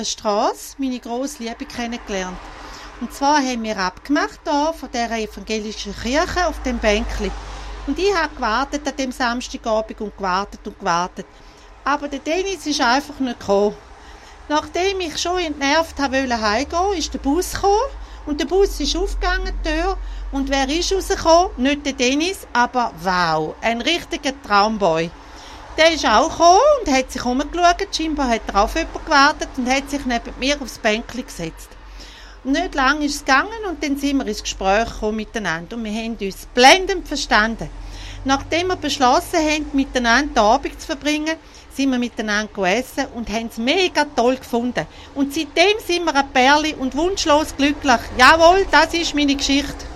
der Straße meine grosse Liebe kennengelernt. Und zwar haben wir abgemacht hier von dieser evangelischen Kirche auf dem Bänkli. Und ich habe gewartet an dem Samstagabend und gewartet. Aber der Dennis ist einfach nicht gekommen. Nachdem ich schon entnervt wollte heimgehen, ist der Bus gekommen. Und der Bus ist aufgegangen, die Tür. Und wer ist rausgekommen? Nicht der Dennis, aber wow, ein richtiger Traumboy. Der ist auch gekommen und hat sich umgeschaut. Scheinbar hat er auf jemanden gewartet und hat sich neben mir aufs Bänkchen gesetzt. Und nicht lange ist es gegangen und dann sind wir ins Gespräch gekommen miteinander. Und wir haben uns blendend verstanden. Nachdem wir beschlossen haben, miteinander den Abend zu verbringen, sind wir miteinander gegessen und haben es mega toll gefunden. Und seitdem sind wir ein Pärchen und wunschlos glücklich. Jawohl, das ist meine Geschichte.